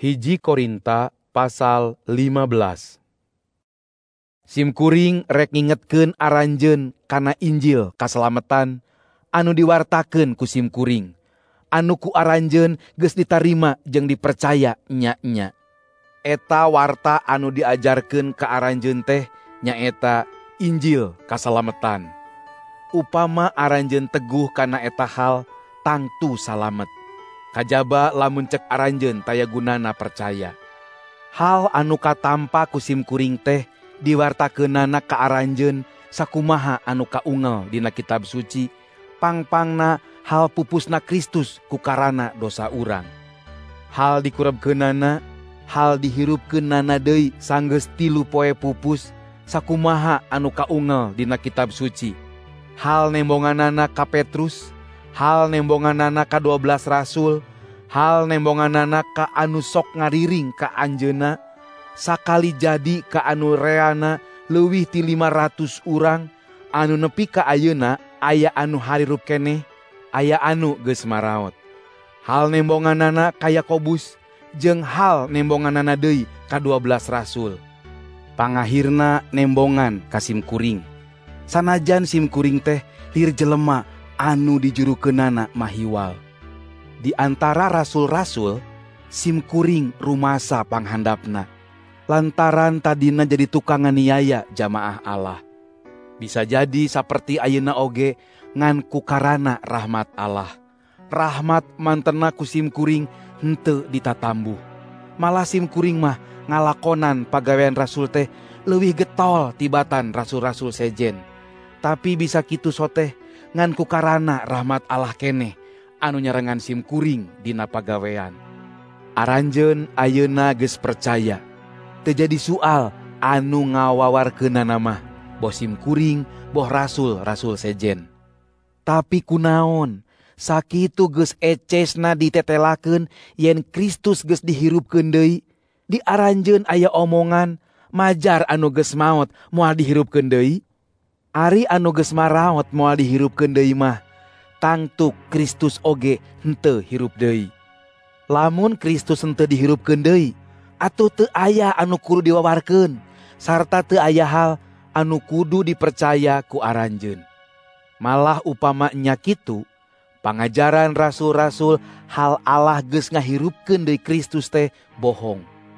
Hiji Korinta pasal 15. Simkuring rek ngingetkeun aranjeun kana Injil kaslametan anu diwartakeun ku simkuring, anu ku aranjeun geus ditarima jeung dipercaya nya-nya. Eta warta anu diajarkeun ka aranjeun teh nyaeta Injil kaslametan. Upama aranjeun teguh kana eta hal, tangtu salamet. Kajaba lamun cek aranjeun taya gunana percaya. Hal anu katampa ku simkuring teh diwartakeunana ka aranjeun sakumaha anu kaungel dina kitab suci, pangpangna hal pupusna Kristus ku karana dosa urang. Hal dikurebkeunana, hal dihirupkeunana deui sanggeus 3 poe pupus, sakumaha anu kaungel dina kitab suci. Hal nembonganana ka Petrus, hal nembonganana ka 12 rasul, hal nembonganana ka anu sok ngariring ka anjeunna, sakali jadi ka anu reana leuwih ti 500 urang, anu nepi ka ayeuna aya anu harirup keneh, aya anu geus maraot. Hal nembonganana ka Yakobus, jeung hal nembonganana deui ka 12 rasul. Pangahirna nembongan ka simkuring. Sanajan simkuring teh lir jelema anu dijurukeunana mahiwal. Di antara rasul-rasul, simkuring rumasa panghandapna, lantaran tadina jadi tukang nganiaya jamaah Allah. Bisa jadi saperti ayeuna oge ngan ku karana rahmat Allah. Rahmat mantena ku simkuring henteu ditatambuh. Malah simkuring mah ngalakonan pagawean rasul teh leuwih getol tibatan rasul-rasul sejen. Tapi bisa kitu soteh ngan ku karana rahmat Allah keneh anu nyarengan simkuring dina pagawean. Aranjeun ayeuna geus percaya. Teu jadi soal anu ngawawarkeunana mah boh simkuring boh rasul-rasul sejen. Tapi kunaon sakitu geus ecesna ditetelakeun yen Kristus geus dihirupkeun deui. Di aranjeun aya omongan majar anu geus maot moal dihirupkeun deui. Ari anu geus maraot moal dihirupkeun deui mah tangtu Kristus oge henteu hirup deui. Lamun Kristus henteu dihirupkeun deui, atuh teu aya anu kudu diwawarkeun, sarta teu aya hal anu kudu dipercaya ku aranjeun. Malah upama nya kitu, pangajaran rasul-rasul hal Allah geus ngahirupkeun deui Kristus teh bohong.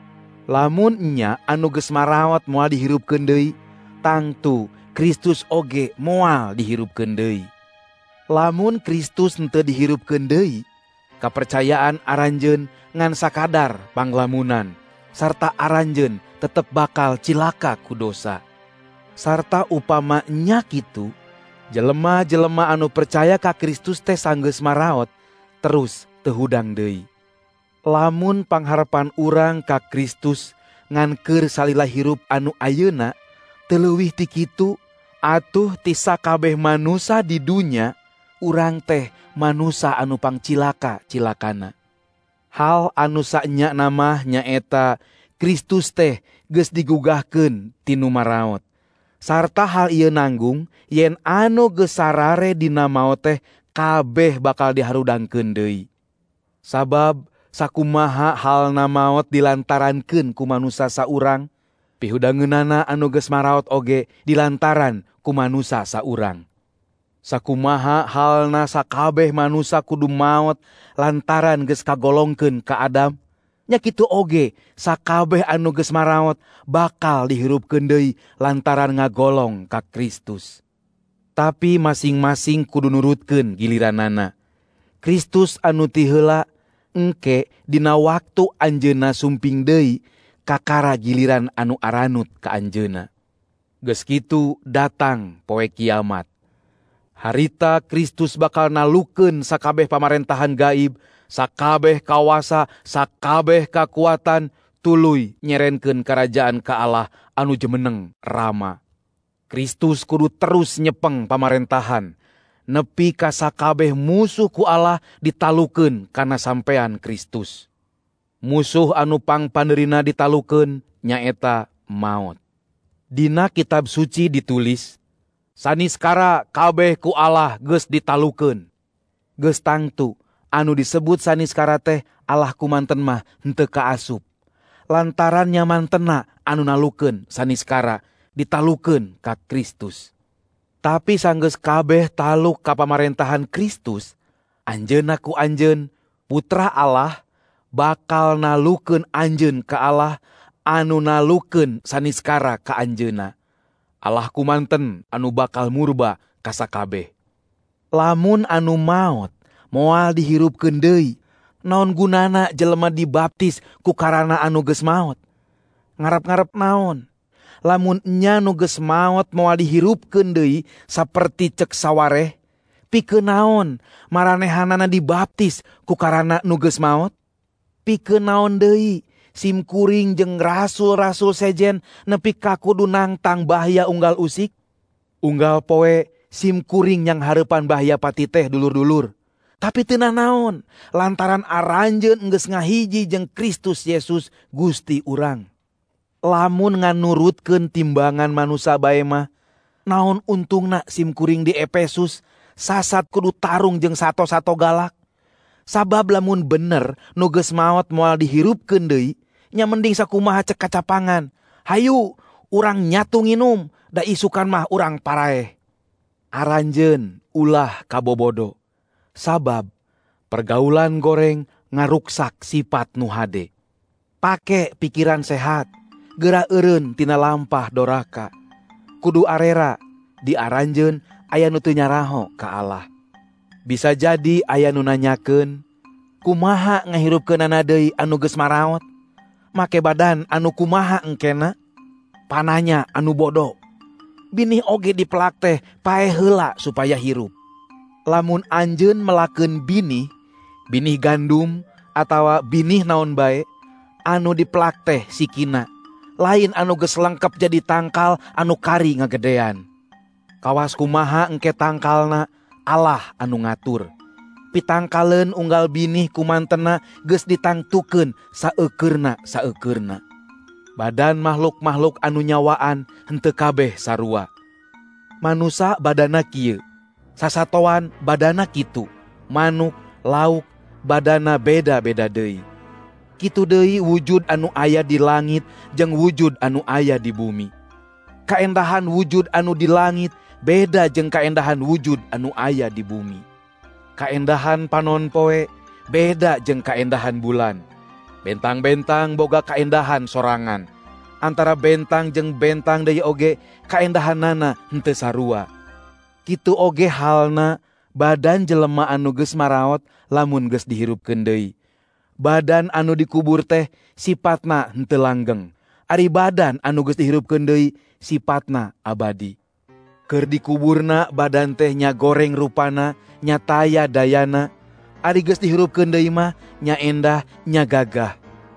Lamun nya anu geus maraot moal dihirupkeun deui, tangtu Kristus oge moal dihirupkeun deui. Lamun Kristus henteu dihirupkeun deui, kapercayaan aranjeun ngan sakadar panglamunan, sarta aranjeun tetep bakal cilaka ku dosa. Sarta upama nya kitu, jelema-jelema anu percaya ka Kristus teh sanggeus maraot, terus teu hudang deui. Lamun pangharepan urang ka Kristus ngan keur salila hirup anu ayeuna, teu leuwih ti kitu, atuh ti sakabeh manusa di dunya, urang teh manusa anu pangcilaka-cilakana. Hal anu sanya mah nyaeta Kristus teh geus digugahkeun ti nu maraot. Sarta hal ieu nanggung yen anu geus sarare dina maot teh kabeh bakal diharudangkeun deui. Sabab sakumaha halna maot dilantarankeun ku manusa saurang, pihudangeunana anu geus maraot oge dilantaran ku manusa saurang. Sakumaha halna sakabeh manusa kudu maot lantaran geus kagolongkeun ka Adam, nya kitu oge sakabeh anu geus maraot bakal dihirupkeun deui lantaran ngagolong ka Kristus. Tapi masing-masing kudu nurutkeun giliranana. Kristus anu ti heula engke dina waktu anjeunna sumping deui kakara giliran anu aranut ka anjeunna. Geus kitu datang poe kiamat. Harita Kristus bakal nalukeun sakabeh pamarentahan gaib, sakabeh kawasa, sakabeh kakuatan, tuluy nyerenkeun karajaan ka Allah anu jemeneng rama. Kristus kudu terus nyepeng pamarentahan, nepi ka sakabeh musuh ku Allah ditalukeun kana sampean Kristus. Musuh anu pangpandeurina ditalukeun nyaeta maot. Dina kitab suci ditulis, saniskara kabeh ku Allah geus ditalukeun. Geus tangtu Anu disebut saniskara teh Allah kumanten mah henteu kaasup. Lantaran nyamantena anu nalukeun saniskara ditalukeun ka Kristus. Tapi sanggeus kabeh taluk ka pamarentahan Kristus, anjeunna ku anjeun putra Allah bakal nalukeun anjeun ka Allah anu nalukeun saniskara ka anjeunna. Allah kumanten anu bakal murba ka sakabeh. Lamun anu maot moal dihirupkeun deui, naon gunana jelema dibaptis ku karana anu geus maot? Ngarep-ngarep naon? Lamun nya nu geus maot moal dihirupkeun deui saperti cek sawareh, pikeun naon maranehanana dibaptis ku karana nu geus maot? Pikeun naon deui simkuring jeung rasul-rasul sejen nepi ka kudu nangtang bahaya unggal usik? Unggal poe simkuring yang hareupan bahaya pati teh dulur-dulur. Tapi teu naon, lantaran aranjeun geus ngahiji jeung Kristus Yesus Gusti urang. Lamun nganurutkeun timbangan manusia bae mah, naon untungna simkuring di Efesus sasat kudu tarung jeung sato-sato galak. Sabab lamun bener nu geus maot moal dihirupkeun deui, nya mending sakumaha cek kacapangan. Hayu, urang nyatu nginum, da isukan mah urang paraeh. Aranjeun ulah kabobodo. Sabab pergaulan goreng ngaruksak sifat nu hade. Pake pikiran sehat, geura eureun tina lampah doraka. Kudu arera diaranjeun aya nu teu nyaraho ka Allah. Bisa jadi aya nu nanyakeun, kumaha ngahirupkeunana deui anu geus maraot? Make badan anu kumaha engkena? Pananya anu bodoh. Binih oge dipelak teh pae heula supaya hirup. Lamun anjeun melakeun binih gandum atawa binih naon bae, anu dipelak teh sikina, lain anu geus lengkep jadi tangkal anu kari ngagedean. Kawas kumaha engke tangkalna, Allah anu ngatur. Pitangkaleun unggal binih kumantena geus ditangtukeun saeukeurna. Badan makhluk-makhluk anu nyawaan henteu kabeh sarua. Manusa badana kieu, sasatoan badana kitu, manuk, lauk, badana beda-beda deui. Kitu deui wujud anu aya di langit jeung wujud anu aya di bumi. Kaendahan wujud anu di langit beda jeung kaendahan wujud anu aya di bumi. Kaendahan panon poe beda jeung kaendahan bulan. Bentang-bentang boga kaendahan sorangan. Antara bentang jeung bentang deui oge kaendahanana henteu sarua. Kitu oge halna badan jelema anu geus maraot lamun geus dihirupkeun deui. Badan anu dikubur teh sipatna henteu langgeng. Ari badan anu geus dihirupkeun deui sipatna abadi. Keur dikuburna badan teh nya goreng rupana, nya taya dayana. Ari geus dihirupkeun deui mah nya endah, nya gagah.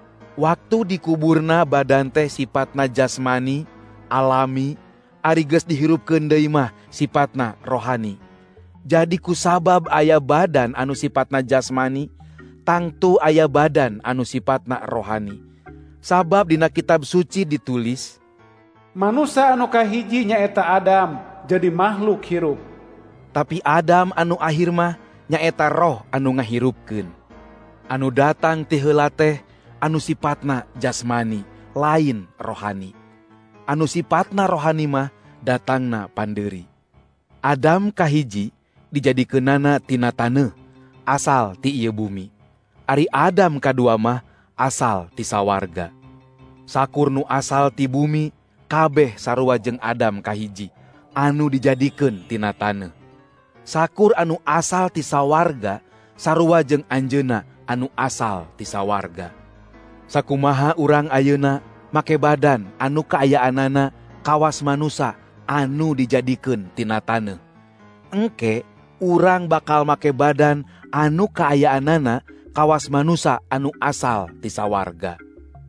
Waktu dikuburna badan teh sifatna jasmani, alami. Ari geus dihirupkeun deui mah sifatna rohani. Jadi kusabab aya badan anu sifatna jasmani, tangtu aya badan anu sifatna rohani. Sabab dina kitab suci ditulis, manusia anu kahiji nyaeta Adam jadi makhluk hirup. Tapi Adam anu akhir mah nyaeta roh anu ngahirupkeun. Anu datang ti heula teh anu sifatna jasmani, lain rohani. Anu sifatna rohani mah datangna pandeuri. Adam kahiji dijadikeunana tina taneuh, asal ti ieu bumi. Ari Adam kadua mah asal ti sawarga. Sakur nu asal ti bumi kabeh sarua jeung Adam kahiji anu dijadikeun tina taneuh. Sakur anu asal ti sawarga sarua jeung anjeunna anu asal ti sawarga. Sakumaha urang ayeuna make badan anu kaayaanana kawas manusa anu dijadikeun tina taneuh. Engke urang bakal make badan anu kaayaanana kawas manusa anu asal ti sawarga.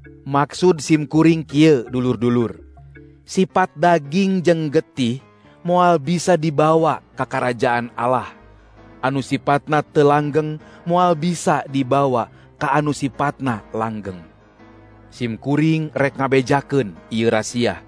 Maksud simkuring kieu dulur-dulur. Sifat daging jeung getih moal bisa dibawa ka karajaan Allah. Anu sifatna teu langgeng moal bisa dibawa ka anu sifatna langgeng. Simkuring rek ngabejakeun ieu rahasia.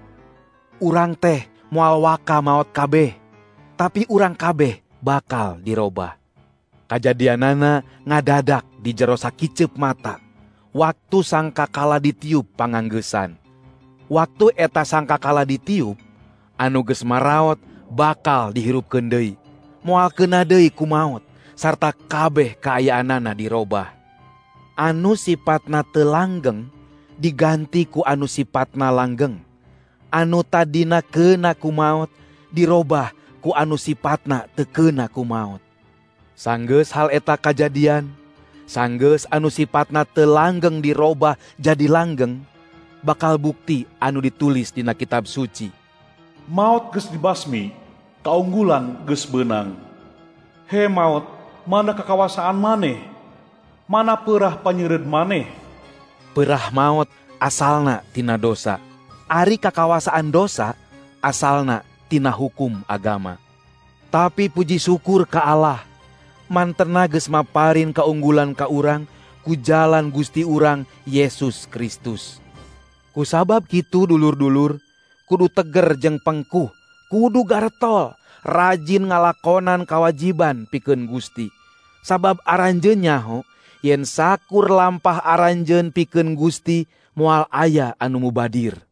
Urang teh moal waka maot kabeh, tapi urang kabeh bakal dirobah. Kajadianana ngadadak di jero sakicep mata. Waktu sangkakala ditiup panganggesan. Waktu eta sangkakala ditiup, anu geus maraot bakal dihirupkeun deui. Moal keuna deui ku maot, sarta kabeh kaayaanana dirobah. Anu sifatna teu langgeng diganti ku anu sifatna langgeng. Anu tadina keuna ku maot dirobah ku anu sifatna teu keuna ku maot. Sanggeus hal eta kajadian, sanggeus anu sifatna teu langgeng dirobah jadi langgeng, bakal bukti anu ditulis dina kitab suci. Maut geus dibasmi, kaunggulan geus beunang. He maut, mana kakawasaan maneh? Mana peurah panyeureud maneh? Peurah maot asalna tina dosa. Ari kakawasaan dosa asalna tina hukum agama. Tapi puji syukur ka Allah, mantenna geus maparin kaunggulan ka urang ku jalan Gusti urang Yesus Kristus. Kusabab kitu dulur-dulur, kudu teger jeung pengkuh, kudu gartol, rajin ngalakonan kawajiban pikeun Gusti. Sabab aranjeun nyaho, yen sakur lampah aranjeun pikeun Gusti moal aya anu mubadir.